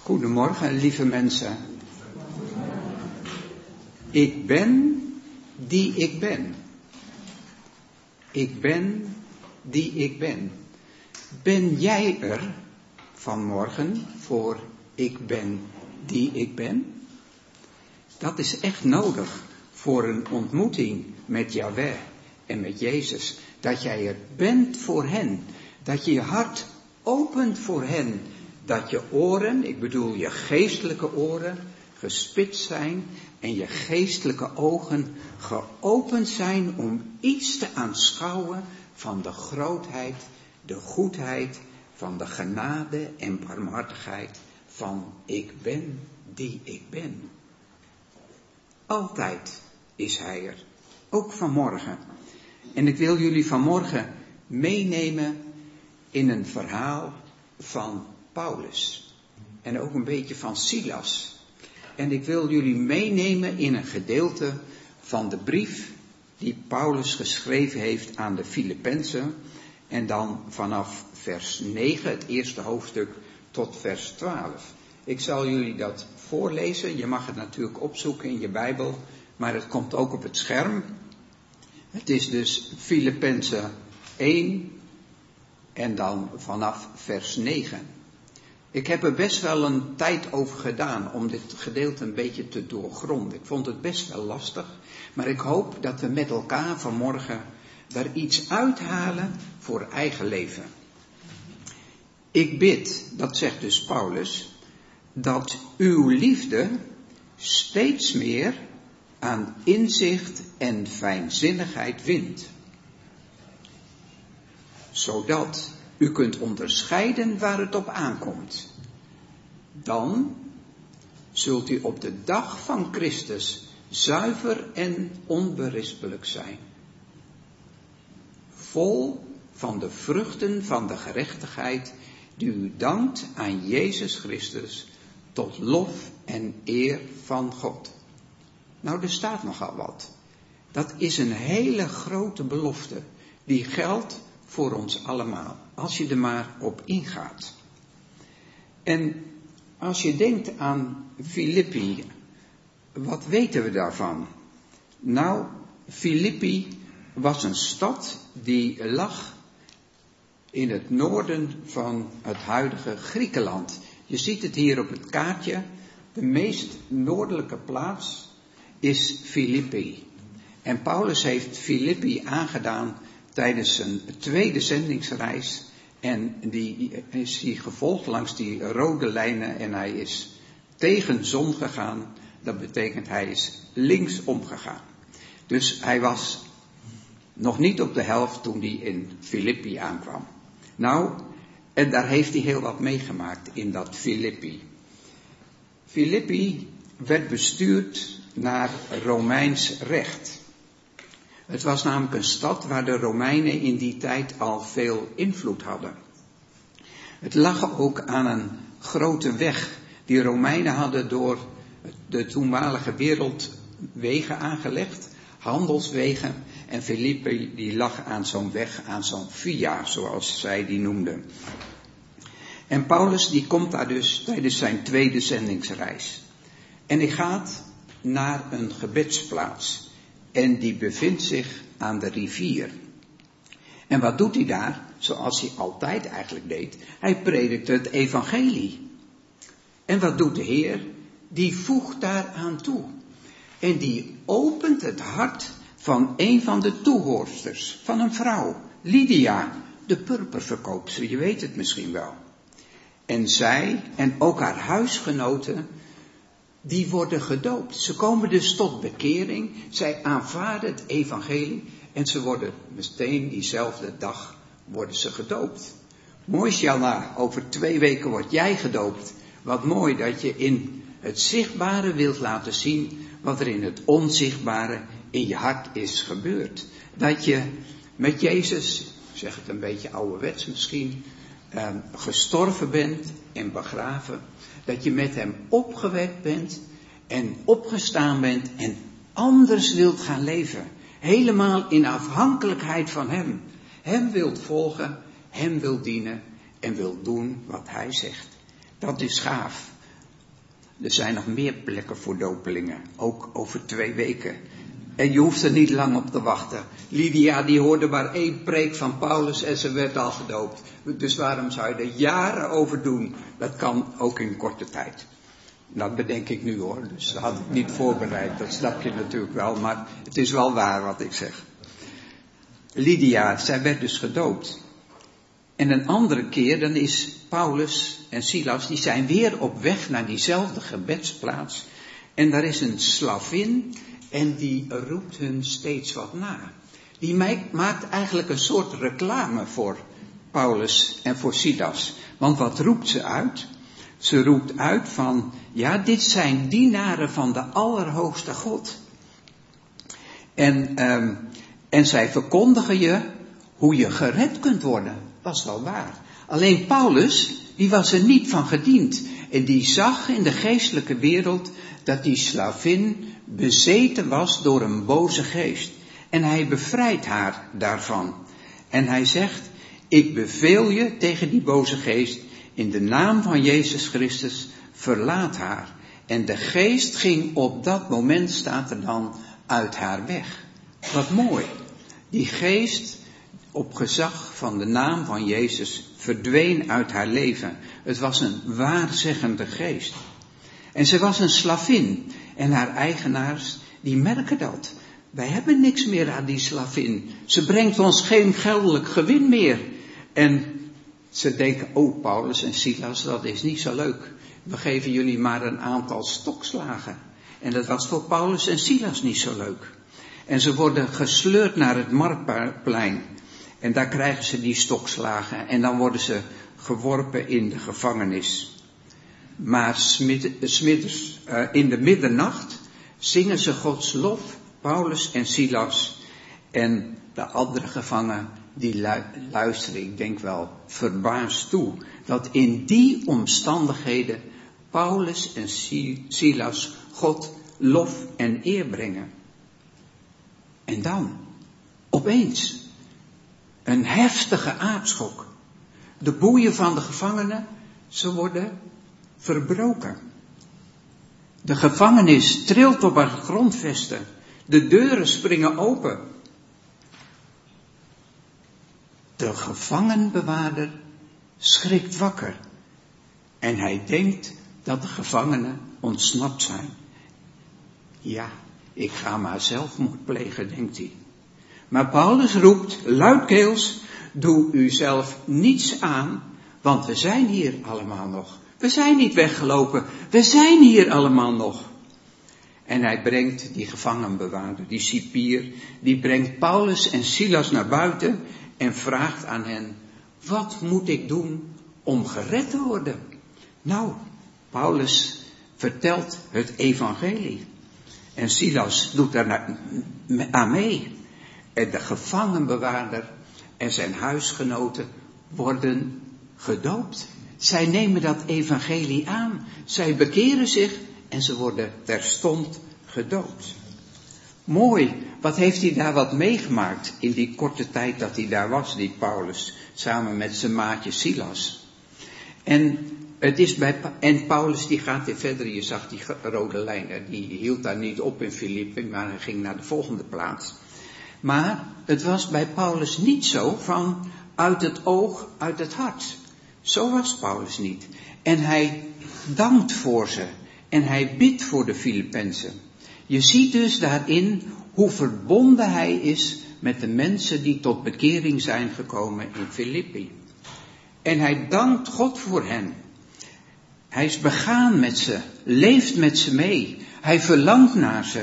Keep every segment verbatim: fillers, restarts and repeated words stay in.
Goedemorgen, lieve mensen. Ik ben die ik ben. Ik ben die ik ben. Ben jij er vanmorgen voor ik ben die ik ben? Dat is echt nodig voor een ontmoeting met Yahweh en met Jezus. Dat jij er bent voor hen. Dat je je hart opent voor hen. Dat je oren, ik bedoel je geestelijke oren, gespitst zijn en je geestelijke ogen geopend zijn om iets te aanschouwen van de grootheid, de goedheid, van de genade en barmhartigheid van ik ben die ik ben. Altijd is hij er, ook vanmorgen. En ik wil jullie vanmorgen meenemen in een verhaal van Paulus. En ook een beetje van Silas. En ik wil jullie meenemen in een gedeelte van de brief die Paulus geschreven heeft aan de Filippenzen. En dan vanaf vers negen, het eerste hoofdstuk, tot vers twaalf. Ik zal jullie dat voorlezen. Je mag het natuurlijk opzoeken in je Bijbel. Maar het komt ook op het scherm. Het is dus Filippenzen één en dan vanaf vers negen. Ik heb er best wel een tijd over gedaan om dit gedeelte een beetje te doorgronden. Ik vond het best wel lastig, maar ik hoop dat we met elkaar vanmorgen daar iets uithalen voor eigen leven. Ik bid, dat zegt dus Paulus, dat uw liefde steeds meer aan inzicht en fijnzinnigheid wint. Zodat u kunt onderscheiden waar het op aankomt. Dan zult u op de dag van Christus zuiver en onberispelijk zijn. Vol van de vruchten van de gerechtigheid die u dankt aan Jezus Christus tot lof en eer van God. Nou, er staat nogal wat. Dat is een hele grote belofte die geldt voor ons allemaal, als je er maar op ingaat. En als je denkt aan Filippi, wat weten we daarvan? Nou, Filippi was een stad die lag in het noorden van het huidige Griekenland. Je ziet het hier op het kaartje. De meest noordelijke plaats is Filippi. En Paulus heeft Filippi aangedaan tijdens zijn tweede zendingsreis. En die is hij gevolgd langs die rode lijnen en hij is tegen zon gegaan. Dat betekent hij is linksom gegaan. Dus hij was nog niet op de helft toen hij in Filippi aankwam. Nou, en daar heeft hij heel wat meegemaakt in dat Filippi. Filippi werd bestuurd naar Romeins recht. Het was namelijk een stad waar de Romeinen in die tijd al veel invloed hadden. Het lag ook aan een grote weg. Die Romeinen hadden door de toenmalige wereld wegen aangelegd, handelswegen. En Filippi die lag aan zo'n weg, aan zo'n via, zoals zij die noemden. En Paulus die komt daar dus tijdens zijn tweede zendingsreis. En hij gaat naar een gebedsplaats. En die bevindt zich aan de rivier. En wat doet hij daar? Zoals hij altijd eigenlijk deed. Hij predikt het evangelie. En wat doet de Heer? Die voegt daaraan toe. En die opent het hart van een van de toehoorsters. Van een vrouw. Lydia, de purperverkoopster. Je weet het misschien wel. En zij en ook haar huisgenoten, die worden gedoopt. Ze komen dus tot bekering. Zij aanvaarden het evangelie. En ze worden meteen diezelfde dag worden ze gedoopt. Mooi, Sjalna, over twee weken word jij gedoopt. Wat mooi dat je in het zichtbare wilt laten zien wat er in het onzichtbare in je hart is gebeurd. Dat je met Jezus, ik zeg het een beetje ouderwets misschien, eh, gestorven bent en begraven. Dat je met hem opgewekt bent en opgestaan bent en anders wilt gaan leven. Helemaal in afhankelijkheid van hem. Hem wilt volgen, hem wilt dienen en wilt doen wat hij zegt. Dat is gaaf. Er zijn nog meer plekken voor dopelingen, ook over twee weken. En je hoeft er niet lang op te wachten. Lydia die hoorde maar één preek van Paulus en ze werd al gedoopt. Dus waarom zou je er jaren over doen? Dat kan ook in korte tijd. Dat bedenk ik nu hoor, dus dat had ik niet voorbereid. Dat snap je natuurlijk wel, maar het is wel waar wat ik zeg. Lydia, zij werd dus gedoopt. En een andere keer, dan is Paulus en Silas, die zijn weer op weg naar diezelfde gebedsplaats. En daar is een slavin en die roept hun steeds wat na. Die maakt eigenlijk een soort reclame voor Paulus en voor Silas. Want wat roept ze uit? Ze roept uit van, ja, dit zijn dienaren van de Allerhoogste God. En, um, en zij verkondigen je hoe je gered kunt worden. Dat is wel waar. Alleen Paulus, die was er niet van gediend. En die zag in de geestelijke wereld dat die slavin bezeten was door een boze geest. En hij bevrijdt haar daarvan. En hij zegt, ik beveel je tegen die boze geest, in de naam van Jezus Christus, verlaat haar. En de geest ging op dat moment, staat er dan, uit haar weg. Wat mooi. Die geest, op gezag van de naam van Jezus, verdween uit haar leven. Het was een waarzeggende geest. En ze was een slavin. En haar eigenaars, die merken dat. Wij hebben niks meer aan die slavin. Ze brengt ons geen geldelijk gewin meer. En ze denken, oh Paulus en Silas, dat is niet zo leuk. We geven jullie maar een aantal stokslagen. En dat was voor Paulus en Silas niet zo leuk. En ze worden gesleurd naar het marktplein. En daar krijgen ze die stokslagen. En dan worden ze geworpen in de gevangenis. Maar smiddags, uh, in de middernacht zingen ze Gods lof, Paulus en Silas. En de andere gevangenen die luisteren, ik denk wel, verbaasd toe. Dat in die omstandigheden Paulus en Silas God lof en eer brengen. En dan, opeens, een heftige aardschok. De boeien van de gevangenen, ze worden verbroken. De gevangenis trilt op haar grondvesten. De deuren springen open. De gevangenbewaarder schrikt wakker. En hij denkt dat de gevangenen ontsnapt zijn. Ja, ik ga maar zelfmoord plegen, denkt hij. Maar Paulus roept luidkeels, doe u zelf niets aan, want we zijn hier allemaal nog. We zijn niet weggelopen, we zijn hier allemaal nog. En hij brengt die gevangenbewaarder, die cipier, die brengt Paulus en Silas naar buiten en vraagt aan hen, wat moet ik doen om gered te worden? Nou, Paulus vertelt het evangelie. En Silas doet daar aan mee. En de gevangenbewaarder en zijn huisgenoten worden gedoopt. Zij nemen dat evangelie aan. Zij bekeren zich en ze worden terstond gedoopt. Mooi, wat heeft hij daar wat meegemaakt in die korte tijd dat hij daar was, die Paulus, samen met zijn maatje Silas. En het is bij, en Paulus die gaat weer verder, je zag die rode lijnen, die hield daar niet op in Filippi, maar hij ging naar de volgende plaats. Maar het was bij Paulus niet zo van uit het oog, uit het hart. Zo was Paulus niet. En hij dankt voor ze. En hij bidt voor de Filippenzen. Je ziet dus daarin hoe verbonden hij is met de mensen die tot bekering zijn gekomen in Filippi. En hij dankt God voor hen. Hij is begaan met ze, leeft met ze mee. Hij verlangt naar ze.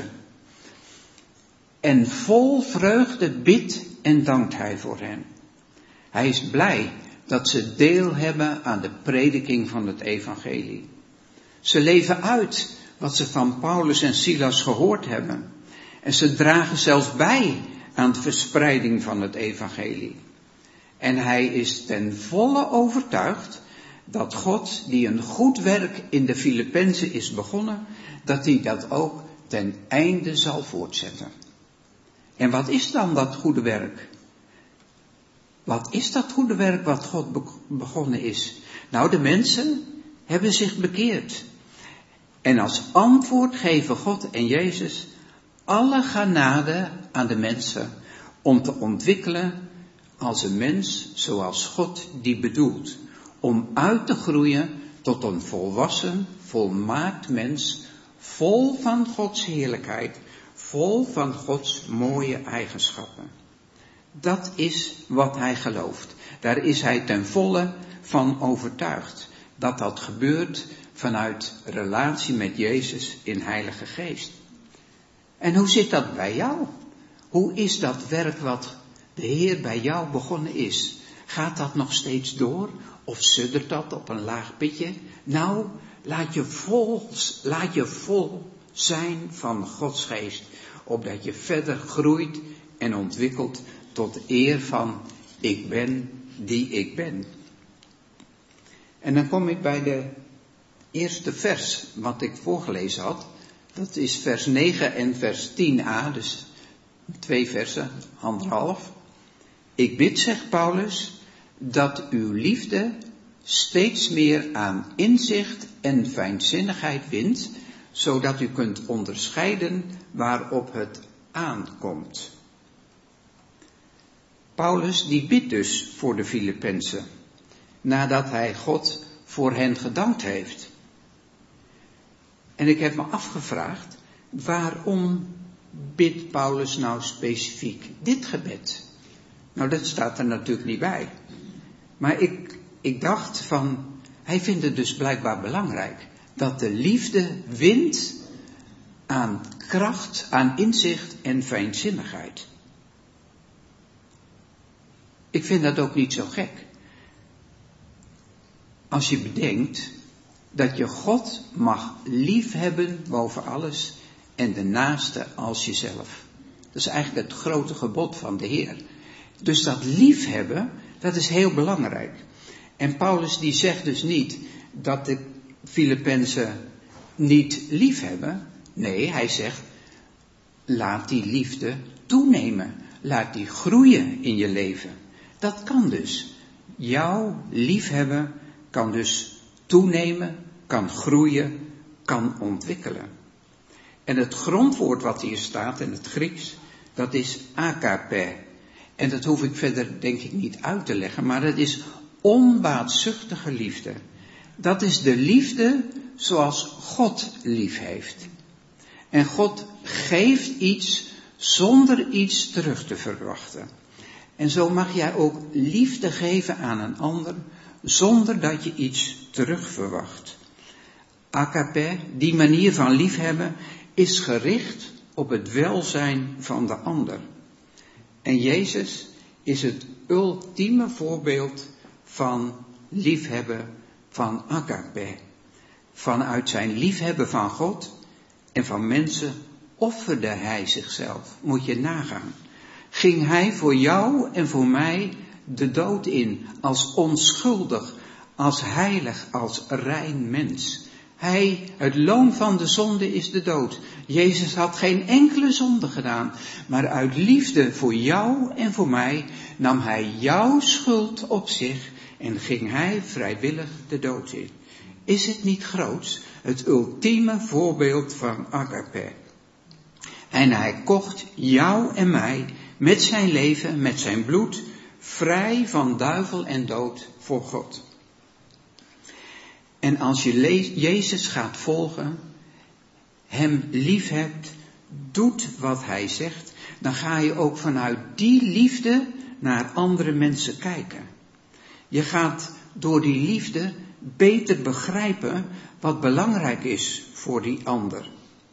En vol vreugde bidt en dankt hij voor hen. Hij is blij dat ze deel hebben aan de prediking van het evangelie. Ze leven uit wat ze van Paulus en Silas gehoord hebben. En ze dragen zelfs bij aan de verspreiding van het evangelie. En hij is ten volle overtuigd dat God, die een goed werk in de Filippenzen is begonnen, dat hij dat ook ten einde zal voortzetten. En wat is dan dat goede werk? Wat is dat goede werk wat God begonnen is? Nou, de mensen hebben zich bekeerd. En als antwoord geven God en Jezus alle genade aan de mensen om te ontwikkelen als een mens zoals God die bedoelt. Om uit te groeien tot een volwassen, volmaakt mens, vol van Gods heerlijkheid, vol van Gods mooie eigenschappen. Dat is wat hij gelooft. Daar is hij ten volle van overtuigd. Dat dat gebeurt vanuit relatie met Jezus in Heilige Geest. En hoe zit dat bij jou? Hoe is dat werk wat de Heer bij jou begonnen is? Gaat dat nog steeds door? Of suddert dat op een laag pitje? Nou, laat je vol, laat je vol zijn van Gods Geest. Opdat je verder groeit en ontwikkelt tot eer van ik ben die ik ben. En dan kom ik bij de eerste vers wat ik voorgelezen had. Dat is vers negen en vers tien a, dus twee versen, anderhalf. Ik bid, zegt Paulus, dat uw liefde steeds meer aan inzicht en fijnzinnigheid wint, zodat u kunt onderscheiden waarop het aankomt. Paulus die bidt dus voor de Filippenzen, nadat hij God voor hen gedankt heeft. En ik heb me afgevraagd, waarom bidt Paulus nou specifiek dit gebed? Nou, dat staat er natuurlijk niet bij. Maar ik, ik dacht van, hij vindt het dus blijkbaar belangrijk dat de liefde wint aan kracht, aan inzicht en fijnzinnigheid. Ik vind dat ook niet zo gek. Als je bedenkt dat je God mag liefhebben boven alles en de naaste als jezelf. Dat is eigenlijk het grote gebod van de Heer. Dus dat liefhebben, dat is heel belangrijk. En Paulus die zegt dus niet dat de Filippenzen niet liefhebben. Nee, hij zegt, laat die liefde toenemen. Laat die groeien in je leven. Dat kan dus. Jouw liefhebben kan dus toenemen, kan groeien, kan ontwikkelen. En het grondwoord wat hier staat in het Grieks, dat is agape. En dat hoef ik verder denk ik niet uit te leggen, maar het is onbaatzuchtige liefde. Dat is de liefde zoals God lief heeft. En God geeft iets zonder iets terug te verwachten. En zo mag jij ook liefde geven aan een ander zonder dat je iets terug verwacht. Agape, die manier van liefhebben, is gericht op het welzijn van de ander. En Jezus is het ultieme voorbeeld van liefhebben van agape. Vanuit zijn liefhebben van God en van mensen offerde hij zichzelf. Moet je nagaan. Ging hij voor jou en voor mij de dood in als onschuldig, als heilig, als rein mens. Hij, het loon van de zonde is de dood. Jezus had geen enkele zonde gedaan, maar uit liefde voor jou en voor mij nam hij jouw schuld op zich en ging hij vrijwillig de dood in. Is het niet groots? Het ultieme voorbeeld van agape. En hij kocht jou en mij met zijn leven, met zijn bloed, vrij van duivel en dood voor God. En als je le- Jezus gaat volgen, hem lief hebt, doet wat hij zegt, dan ga je ook vanuit die liefde naar andere mensen kijken. Je gaat door die liefde beter begrijpen wat belangrijk is voor die ander.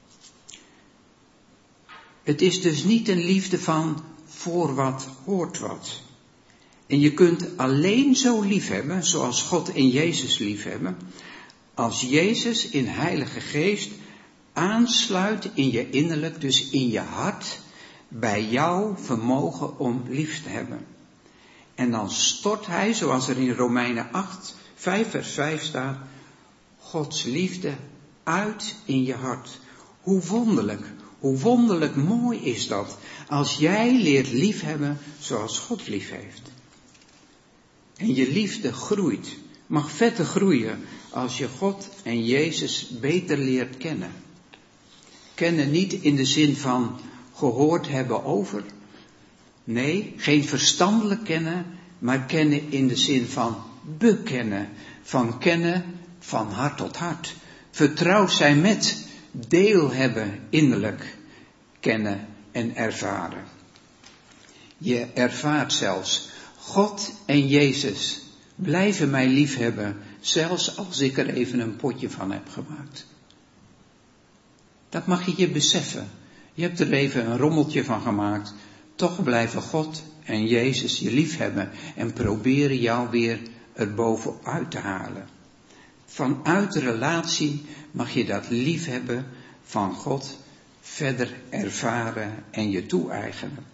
Het is dus niet een liefde van voor wat hoort wat. En je kunt alleen zo liefhebben zoals God en Jezus liefhebben, als Jezus in Heilige Geest aansluit in je innerlijk, dus in je hart, bij jouw vermogen om lief te hebben. En dan stort hij, zoals er in Romeinen acht, vijf vers vijf staat, Gods liefde uit in je hart. Hoe wonderlijk, hoe wonderlijk mooi is dat, als jij leert liefhebben zoals God lief heeft. En je liefde groeit, mag verder groeien, als je God en Jezus beter leert kennen. Kennen niet in de zin van gehoord hebben over. Nee, geen verstandelijk kennen, maar kennen in de zin van bekennen. Van kennen van hart tot hart. Vertrouwd zijn met, deel hebben innerlijk, kennen en ervaren. Je ervaart zelfs, God en Jezus blijven mij liefhebben, zelfs als ik er even een potje van heb gemaakt. Dat mag je je beseffen. Je hebt er even een rommeltje van gemaakt. Toch blijven God en Jezus je liefhebben en proberen jou weer erbovenuit te halen. Vanuit de relatie mag je dat liefhebben van God verder ervaren en je toe-eigenen.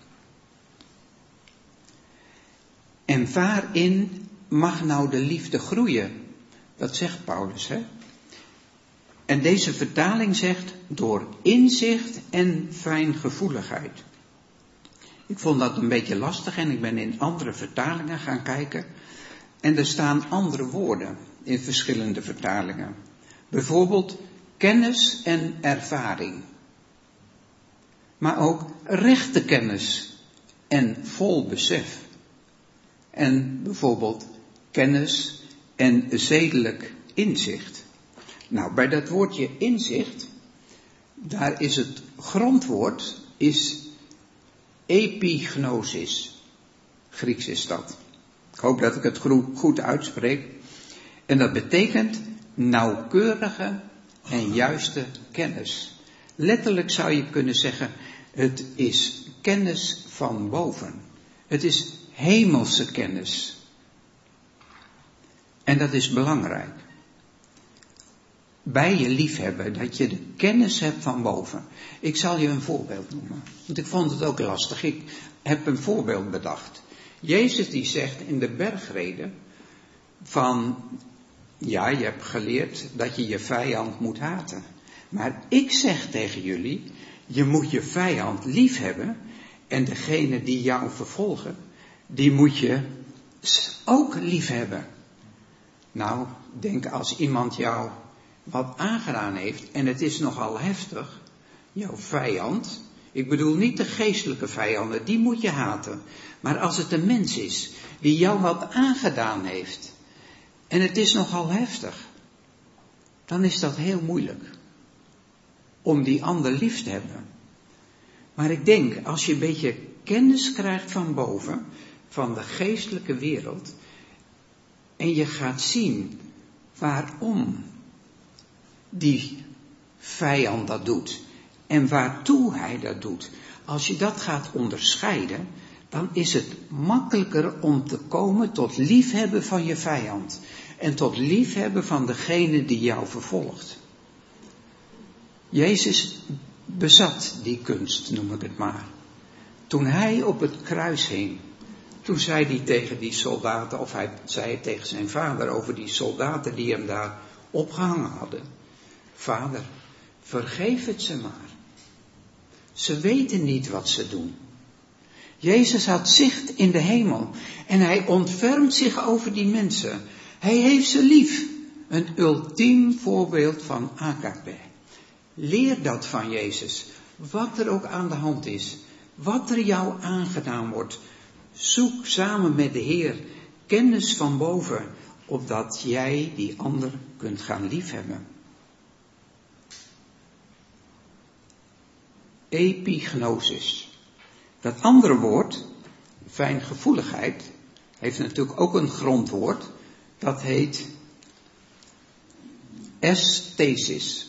En waarin mag nou de liefde groeien? Dat zegt Paulus, hè? En deze vertaling zegt door inzicht en fijngevoeligheid. Ik vond dat een beetje lastig en ik ben in andere vertalingen gaan kijken. En er staan andere woorden in verschillende vertalingen. Bijvoorbeeld kennis en ervaring. Maar ook rechte kennis en vol besef. En bijvoorbeeld kennis en zedelijk inzicht. Nou, bij dat woordje inzicht, daar is het grondwoord, is epignosis. Grieks is dat. Ik hoop dat ik het goed uitspreek. En dat betekent nauwkeurige en juiste kennis. Letterlijk zou je kunnen zeggen, het is kennis van boven. Het is hemelse kennis. En dat is belangrijk. Bij je liefhebben, dat je de kennis hebt van boven. Ik zal je een voorbeeld noemen. Want ik vond het ook lastig. Ik heb een voorbeeld bedacht. Jezus die zegt in de bergreden van, ja, je hebt geleerd dat je je vijand moet haten. Maar ik zeg tegen jullie, je moet je vijand liefhebben en degene die jou vervolgen, die moet je ook liefhebben. Nou, denk als iemand jou wat aangedaan heeft en het is nogal heftig, jouw vijand, ik bedoel niet de geestelijke vijanden, die moet je haten. Maar als het een mens is die jou wat aangedaan heeft en het is nogal heftig, dan is dat heel moeilijk om die ander lief te hebben. Maar ik denk, als je een beetje kennis krijgt van boven, van de geestelijke wereld, en je gaat zien waarom die vijand dat doet en waartoe hij dat doet. Als je dat gaat onderscheiden, dan is het makkelijker om te komen tot liefhebben van je vijand en tot liefhebben van degene die jou vervolgt. Jezus bezat die kunst, noem ik het maar. Toen hij op het kruis hing, toen zei hij tegen die soldaten, of hij zei tegen zijn vader over die soldaten die hem daar opgehangen hadden. Vader, vergeef het ze maar. Ze weten niet wat ze doen. Jezus had zicht in de hemel en hij ontfermt zich over die mensen. Hij heeft ze lief. Een ultiem voorbeeld van agape. Leer dat van Jezus. Wat er ook aan de hand is. Wat er jou aangedaan wordt. Zoek samen met de Heer kennis van boven, opdat jij die ander kunt gaan liefhebben. Epignosis. Dat andere woord, fijngevoeligheid, heeft natuurlijk ook een grondwoord. Dat heet esthesis.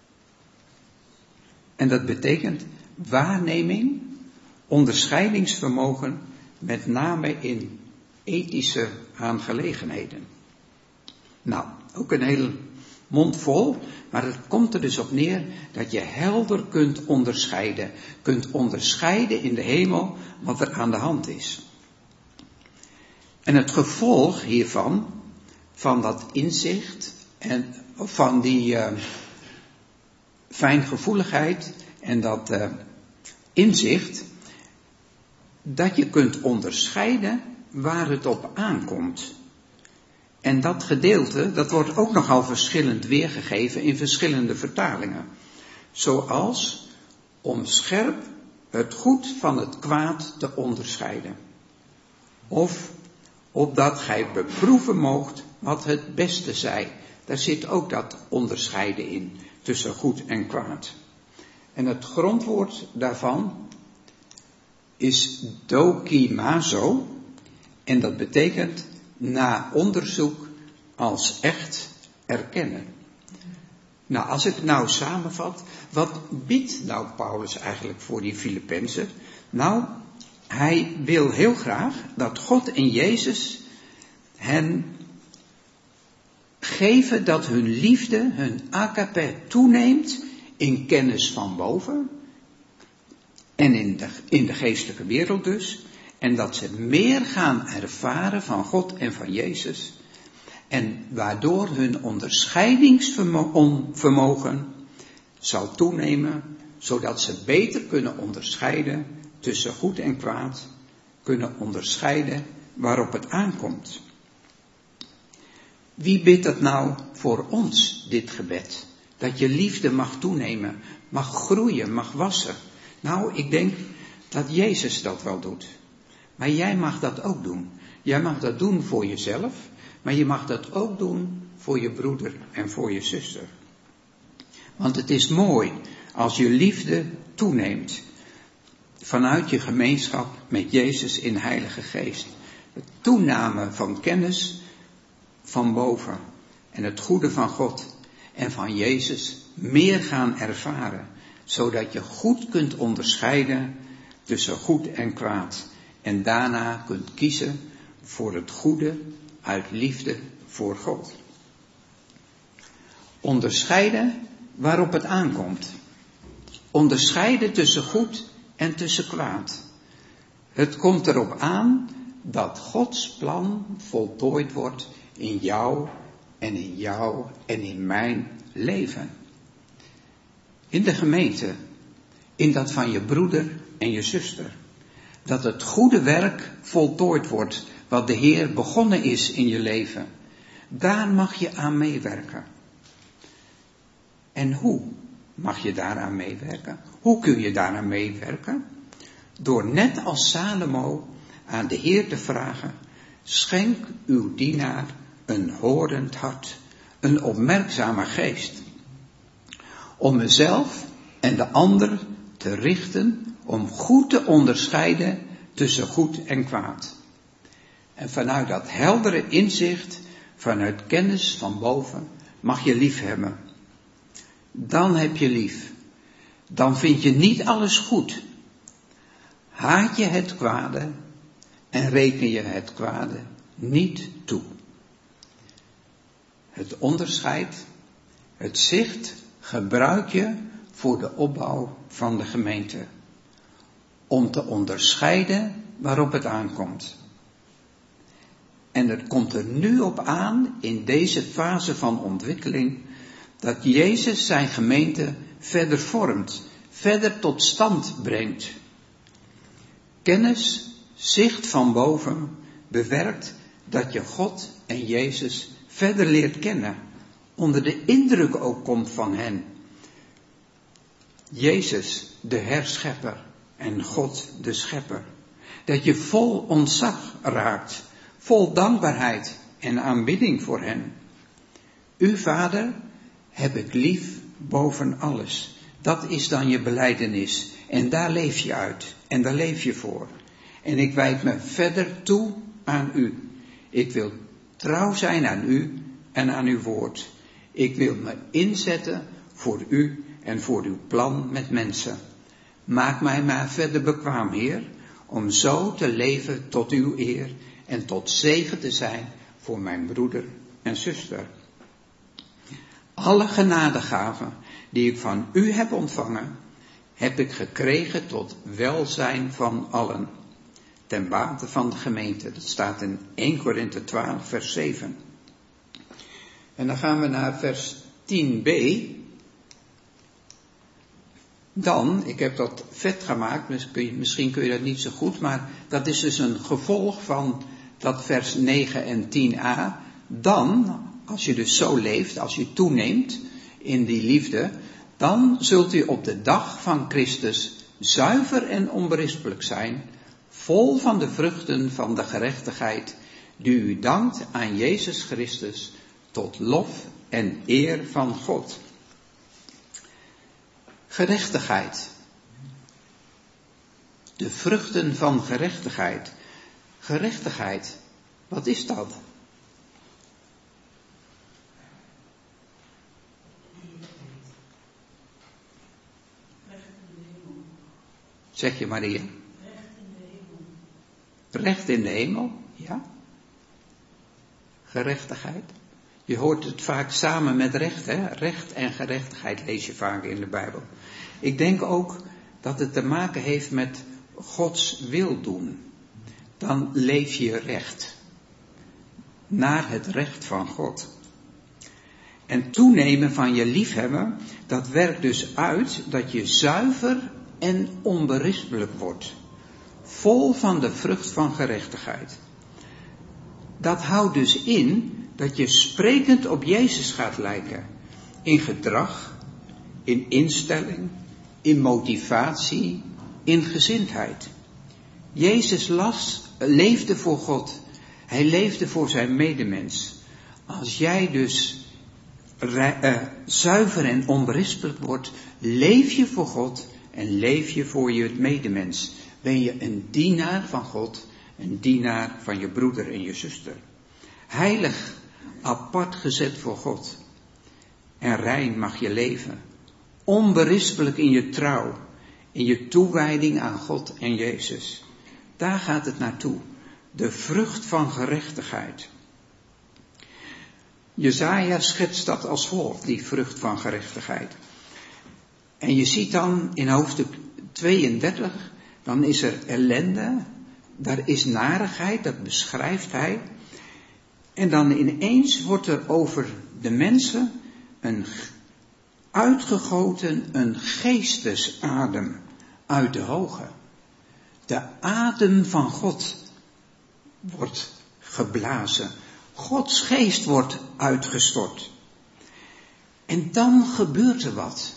En dat betekent waarneming, onderscheidingsvermogen, met name in ethische aangelegenheden. Nou, ook een hele mond vol, maar het komt er dus op neer dat je helder kunt onderscheiden. Kunt onderscheiden in de hemel wat er aan de hand is. En het gevolg hiervan, van dat inzicht en van die uh, fijngevoeligheid en dat uh, inzicht, dat je kunt onderscheiden waar het op aankomt. En dat gedeelte, dat wordt ook nogal verschillend weergegeven in verschillende vertalingen. Zoals om scherp het goed van het kwaad te onderscheiden. Of opdat gij beproeven moogt wat het beste zij. Daar zit ook dat onderscheiden in tussen goed en kwaad. En het grondwoord daarvan is dokimazo. En dat betekent na onderzoek als echt erkennen. Nou, als ik het nou samenvat, wat biedt nou Paulus eigenlijk voor die Filippenzen? Nou, hij wil heel graag dat God en Jezus hen geven dat hun liefde, hun agape toeneemt in kennis van boven en in de, in de geestelijke wereld dus. En dat ze meer gaan ervaren van God en van Jezus. En waardoor hun onderscheidingsvermogen zal toenemen, zodat ze beter kunnen onderscheiden tussen goed en kwaad, kunnen onderscheiden waarop het aankomt. Wie bidt dat nou voor ons, dit gebed? Dat je liefde mag toenemen, mag groeien, mag wassen. Nou, ik denk dat Jezus dat wel doet. Maar jij mag dat ook doen. Jij mag dat doen voor jezelf, maar je mag dat ook doen voor je broeder en voor je zuster. Want het is mooi als je liefde toeneemt vanuit je gemeenschap met Jezus in Heilige Geest. De toename van kennis van boven en het goede van God en van Jezus meer gaan ervaren, zodat je goed kunt onderscheiden tussen goed en kwaad. En daarna kunt kiezen voor het goede uit liefde voor God. Onderscheiden waarop het aankomt. Onderscheiden tussen goed en tussen kwaad. Het komt erop aan dat Gods plan voltooid wordt in jou en in jou en in mijn leven. In de gemeente, in dat van je broeder en je zuster. Dat het goede werk voltooid wordt wat de Heer begonnen is in je leven. Daar mag je aan meewerken. En hoe mag je daaraan meewerken? Hoe kun je daaraan meewerken? Door net als Salomo aan de Heer te vragen: schenk uw dienaar een horend hart, een opmerkzame geest. Om mezelf en de ander te richten om goed te onderscheiden tussen goed en kwaad. En vanuit dat heldere inzicht, vanuit kennis van boven, mag je lief hebben. Dan heb je lief. Dan vind je niet alles goed. Haat je het kwade en reken je het kwade niet toe. Het onderscheid, het zicht gebruik je voor de opbouw van de gemeente. Om te onderscheiden waarop het aankomt. En het komt er nu op aan, in deze fase van ontwikkeling, dat Jezus zijn gemeente verder vormt, verder tot stand brengt. Kennis, zicht van boven, bewerkt dat je God en Jezus verder leert kennen, onder de indruk ook komt van hen. Jezus, de herschepper, en God, de schepper. Dat je vol ontzag raakt, vol dankbaarheid en aanbidding voor hen. Uw Vader heb ik lief boven alles. Dat is dan je belijdenis. En daar leef je uit. En daar leef je voor. En ik wijd me verder toe aan u. Ik wil trouw zijn aan u en aan uw woord. Ik wil me inzetten voor u en voor uw plan met mensen. Maak mij maar verder bekwaam, Heer, om zo te leven tot uw eer en tot zegen te zijn voor mijn broeder en zuster. Alle genadegaven die ik van u heb ontvangen, heb ik gekregen tot welzijn van allen, ten bate van de gemeente. Dat staat in Eerste Korinthe twaalf, vers zeven. En dan gaan we naar vers tien b. Dan, ik heb dat vet gemaakt, misschien kun je dat niet zo goed, maar dat is dus een gevolg van dat vers negen en tien a, dan, als je dus zo leeft, als je toeneemt in die liefde, dan zult u op de dag van Christus zuiver en onberispelijk zijn, vol van de vruchten van de gerechtigheid, die u dankt aan Jezus Christus, tot lof en eer van God. Gerechtigheid. De vruchten van gerechtigheid. Gerechtigheid, wat is dat? Zeg je Maria? Recht in de hemel. Recht in de hemel, ja. Gerechtigheid. Je hoort het vaak samen met recht, hè? Recht en gerechtigheid lees je vaak in de Bijbel. Ik denk ook dat het te maken heeft met Gods wil doen. Dan leef je recht. Naar het recht van God. En toenemen van je liefhebben, dat werkt dus uit dat je zuiver en onberispelijk wordt. Vol van de vrucht van gerechtigheid. Dat houdt dus in dat je sprekend op Jezus gaat lijken. In gedrag, in instelling, in motivatie, in gezindheid. Jezus las, leefde voor God. Hij leefde voor zijn medemens. Als jij dus uh, zuiver en onberispelijk wordt, leef je voor God en leef je voor je medemens. Ben je een dienaar van God, een dienaar van je broeder en je zuster. Heilig, apart gezet voor God. En rein mag je leven. Onberispelijk in je trouw, in je toewijding aan God en Jezus. Daar gaat het naartoe. De vrucht van gerechtigheid. Jesaja schetst dat als volgt, die vrucht van gerechtigheid. En je ziet dan in hoofdstuk tweeëndertig, dan is er ellende, daar is narigheid, dat beschrijft hij. En dan ineens wordt er over de mensen een uitgegoten, een geestesadem uit de hoge. De adem van God wordt geblazen. Gods geest wordt uitgestort. En dan gebeurt er wat.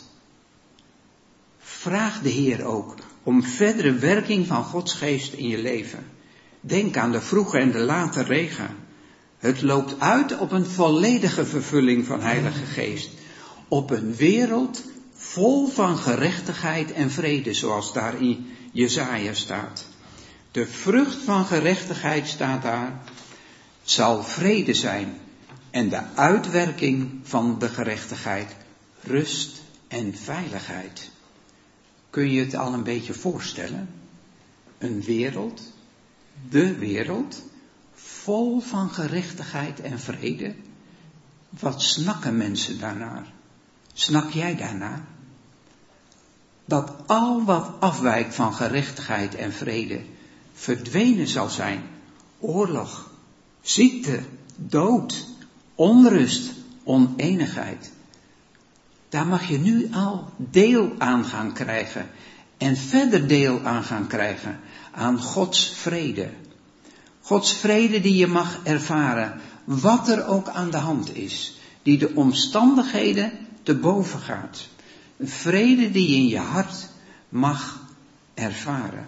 Vraag de Heer ook om verdere werking van Gods geest in je leven. Denk aan de vroege en de late regen. Het loopt uit op een volledige vervulling van Heilige Geest. Op een wereld vol van gerechtigheid en vrede, zoals daar in Jesaja staat. De vrucht van gerechtigheid staat daar, zal vrede zijn. En de uitwerking van de gerechtigheid, rust en veiligheid. Kun je het al een beetje voorstellen? Een wereld, de wereld, vol van gerechtigheid en vrede. Wat snakken mensen daarnaar? Snak jij daarnaar? Dat al wat afwijkt van gerechtigheid en vrede verdwenen zal zijn. Oorlog, ziekte, dood, onrust, oneenigheid. Daar mag je nu al deel aan gaan krijgen. En verder deel aan gaan krijgen aan Gods vrede. Gods vrede die je mag ervaren, wat er ook aan de hand is. Die de omstandigheden te boven gaat. Een vrede die je in je hart mag ervaren.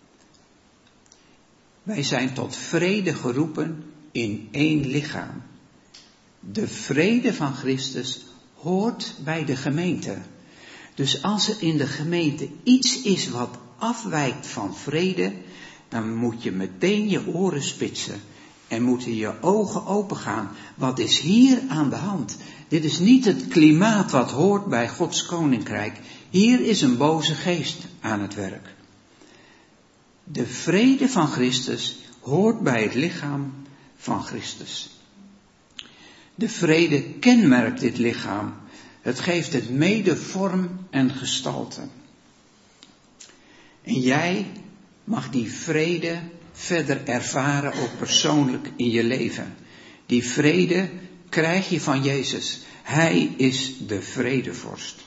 Wij zijn tot vrede geroepen in één lichaam. De vrede van Christus hoort bij de gemeente. Dus als er in de gemeente iets is wat afwijkt van vrede, dan moet je meteen je oren spitsen en moeten je ogen opengaan. Wat is hier aan de hand? Dit is niet het klimaat wat hoort bij Gods koninkrijk. Hier is een boze geest aan het werk. De vrede van Christus hoort bij het lichaam van Christus. De vrede kenmerkt dit lichaam. Het geeft het mede vorm en gestalte. En jij mag die vrede verder ervaren, ook persoonlijk in je leven. Die vrede krijg je van Jezus. Hij is de vredevorst.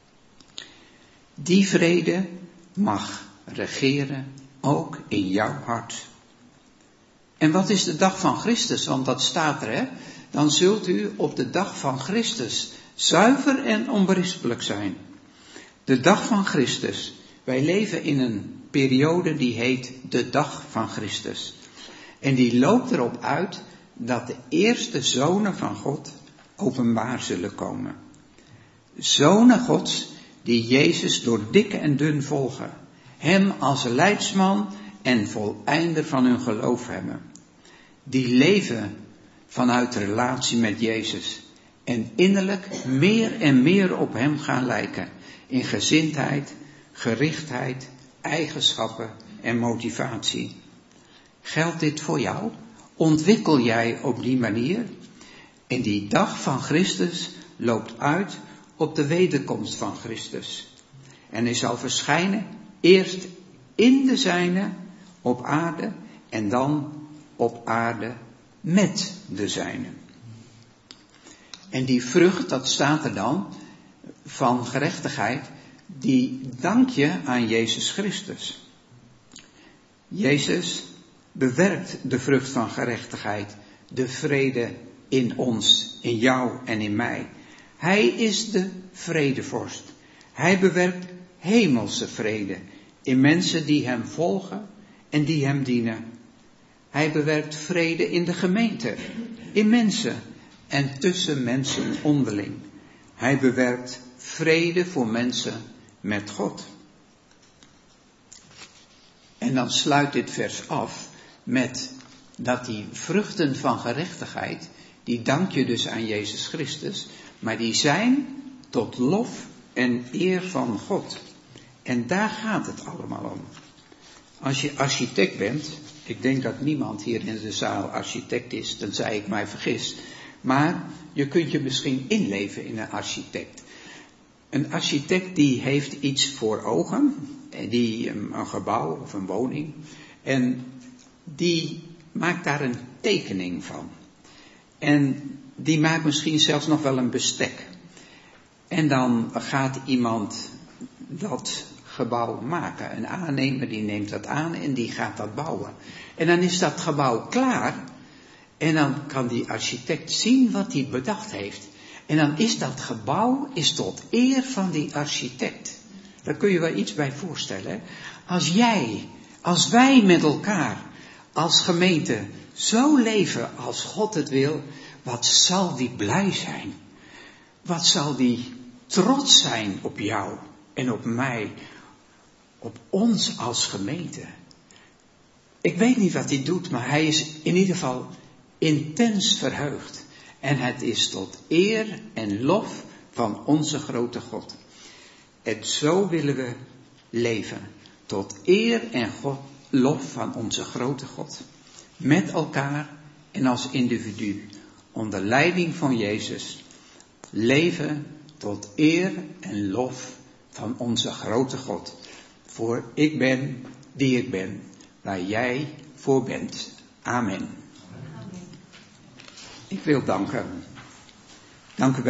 Die vrede mag regeren ook in jouw hart. En wat is de dag van Christus? Want dat staat er, hè? dan zult u op de dag van Christus zuiver en onberispelijk zijn. De dag van Christus. Wij leven in een periode die heet de dag van Christus. En die loopt erop uit dat de eerste zonen van God openbaar zullen komen. Zonen Gods die Jezus door dik en dun volgen. Hem als leidsman en voleinder van hun geloof hebben. Die leven vanuit relatie met Jezus. En innerlijk meer en meer op hem gaan lijken. In gezindheid, gerichtheid, eigenschappen en motivatie. Geldt dit voor jou? Ontwikkel jij op die manier? En die dag van Christus loopt uit op de wederkomst van Christus. En hij zal verschijnen eerst in de zijne op aarde en dan op aarde met de zijne. En die vrucht, dat staat er dan, van gerechtigheid, die dank je aan Jezus Christus. Jezus bewerkt de vrucht van gerechtigheid, de vrede in ons, in jou en in mij. Hij is de vredevorst. Hij bewerkt hemelse vrede in mensen die hem volgen en die hem dienen. Hij bewerkt vrede in de gemeente, in mensen en tussen mensen onderling. Hij bewerkt vrede voor mensen met God. En dan sluit dit vers af met dat die vruchten van gerechtigheid, die dank je dus aan Jezus Christus, maar die zijn tot lof en eer van God. En daar gaat het allemaal om. Als je architect bent, ik denk dat niemand hier in de zaal architect is, tenzij ik mij vergis, maar je kunt je misschien inleven in een architect. Een architect die heeft iets voor ogen, die, een gebouw of een woning, en die maakt daar een tekening van. En die maakt misschien zelfs nog wel een bestek. En dan gaat iemand dat gebouw maken. Een aannemer die neemt dat aan en die gaat dat bouwen. En dan is dat gebouw klaar. En dan kan die architect zien wat hij bedacht heeft. En dan is dat gebouw is tot eer van die architect. Daar kun je wel iets bij voorstellen. Hè? Als jij, als wij met elkaar, als gemeente, zo leven als God het wil, wat zal die blij zijn? Wat zal die trots zijn op jou en op mij, op ons als gemeente? Ik weet niet wat hij doet, maar hij is in ieder geval intens verheugd. En het is tot eer en lof van onze grote God. En zo willen we leven. Tot eer en God, lof van onze grote God. Met elkaar en als individu. Onder leiding van Jezus. Leven tot eer en lof van onze grote God. Voor ik ben die ik ben. Waar jij voor bent. Amen. Ik wil danken. Dank u wel.